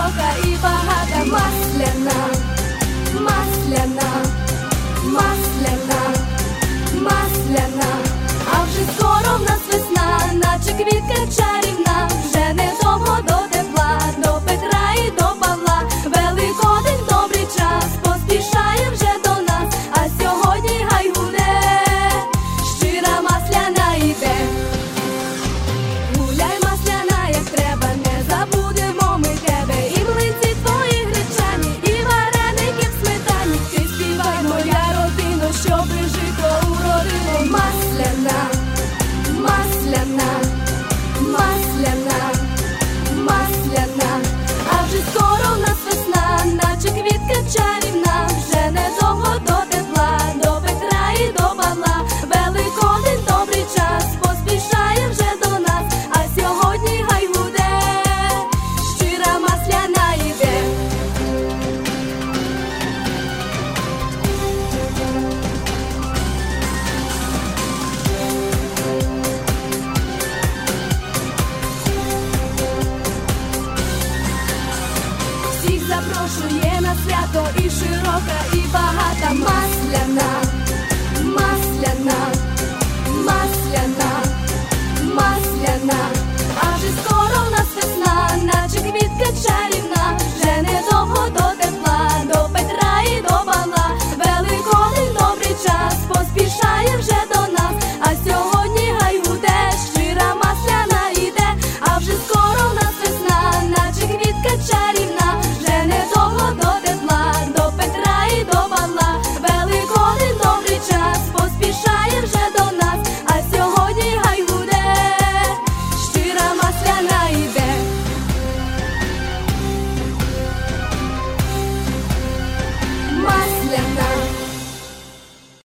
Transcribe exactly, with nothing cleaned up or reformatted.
широка і багата, масляна, масляна, масляна, масляна, а вже скоро в нас весна, наче квітка чарівна, вже недовго до тепла, до Петра і до Павла. Великодень добрий час, поспішає вже до нас, а сьогодні гай гуде, щира масляна йде. Гуляй, масляна, як треба, не забудемо ми тебе, і млинці твої гречані, і вареники в сметані. Ти співай, моя родино, щоби жито уродило. Масляна, масляна, масляна, масляна, а вже скоро в нас весна, наче квітка чарівна, вже недовго до тепла, до Петра і до Павла. Великодень добрий час, поспішає вже до нас, а сьогодні гай гуде, щира масляна йде. Всіх запрошує на свято і широка, і багата, масляна, масляна, масляна, масляна, а вже скоро в нас весна, наче квітка чарівна.